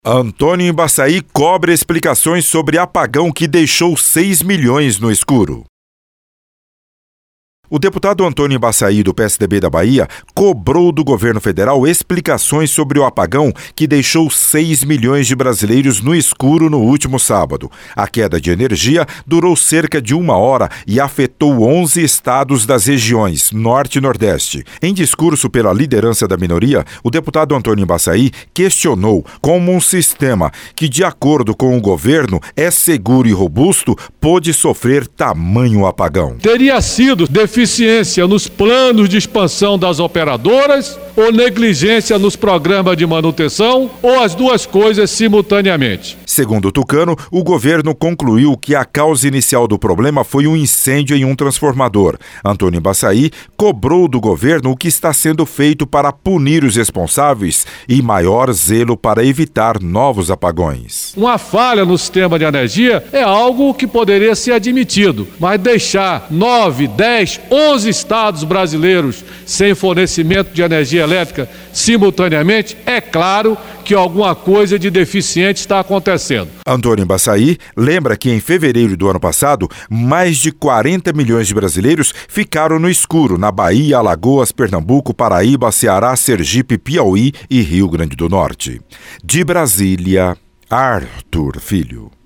Antônio Embaçaí cobra explicações sobre apagão que deixou 6 milhões no escuro. O deputado Antônio Embaçaí, do PSDB da Bahia, cobrou do governo federal explicações sobre o apagão que deixou 6 milhões de brasileiros no escuro no último sábado. A queda de energia durou cerca de 1 hora e afetou 11 estados das regiões Norte e Nordeste. Em discurso pela liderança da minoria, o deputado Antônio Embaçaí questionou como um sistema que, de acordo com o governo, é seguro e robusto, pôde sofrer tamanho apagão. Teria sido deficiência nos planos de expansão das operadoras ou negligência nos programas de manutenção ou as duas coisas simultaneamente. Segundo o tucano, o governo concluiu que a causa inicial do problema foi um incêndio em um transformador. Antônio Embaçaí cobrou do governo o que está sendo feito para punir os responsáveis e maior zelo para evitar novos apagões. Uma falha no sistema de energia é algo que poderia ser admitido, mas deixar 9, 10, 11 estados brasileiros sem fornecimento de energia elétrica simultaneamente, é claro que alguma coisa de deficiente está acontecendo. Antônio Embaçaí lembra que em fevereiro do ano passado, mais de 40 milhões de brasileiros ficaram no escuro na Bahia, Alagoas, Pernambuco, Paraíba, Ceará, Sergipe, Piauí e Rio Grande do Norte. De Brasília, Arthur Filho.